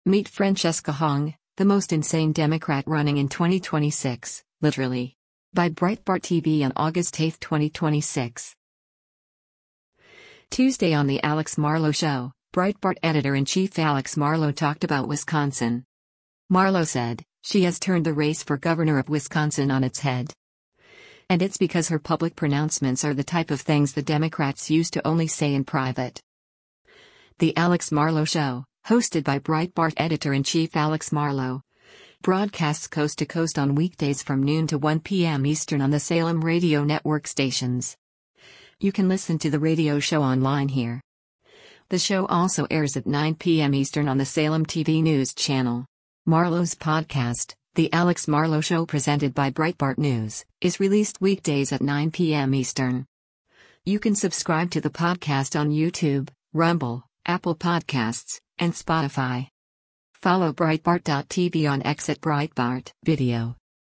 Meet Francesca Hong, the most insane Democrat running in 2026, literally. By Breitbart TV on August 8, 2026. Tuesday on The Alex Marlow Show, Breitbart editor-in-chief Alex Marlow talked about Wisconsin. Marlow said, she has turned the race for governor of Wisconsin on its head. And it's because her public pronouncements are the type of things the Democrats used to only say in private. The Alex Marlow Show, hosted by Breitbart editor-in-chief Alex Marlow, broadcasts coast to coast on weekdays from noon to 1 p.m. Eastern on the Salem Radio Network stations. You can listen to the radio show online here. The show also airs at 9 p.m. Eastern on the Salem TV News channel. Marlow's podcast, The Alex Marlow Show presented by Breitbart News, is released weekdays at 9 p.m. Eastern. You can subscribe to the podcast on YouTube, Rumble, Apple Podcasts, and Spotify. Follow Breitbart.tv on X at Breitbart Video.